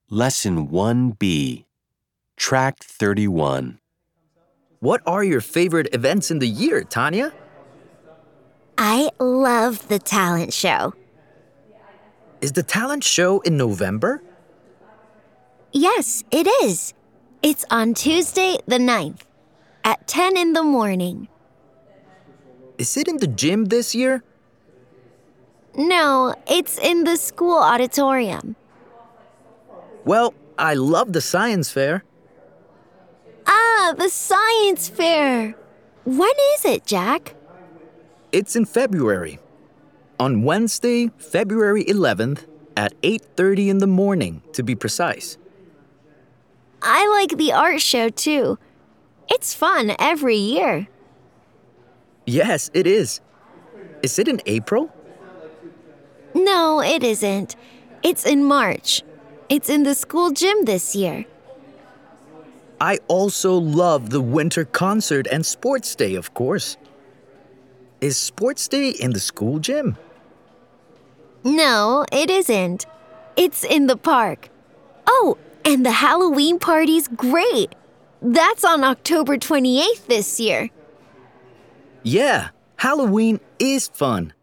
Lesson 1B, Track 31. What are your favorite events in the year, Tanya? I love the talent show. Is the talent show in November? Yes, it is. It's on Tuesday the 9th at 10 in the morning. Is it in the gym this year? No, it's in the school auditorium. Well, I love the science fair. Ah, the science fair. When is it, Jack? It's in February. On Wednesday, February 11th at 8:30 in the morning, to be precise. I like the art show too. It's fun every year. Yes, it is. Is it in April? No, it isn't. It's in March. It's in the school gym this year. I also love the winter concert and sports day, of course. Is sports day in the school gym? No, it isn't. It's in the park. Oh, and the Halloween party's great. That's on October 28th this year. Yeah, Halloween is fun.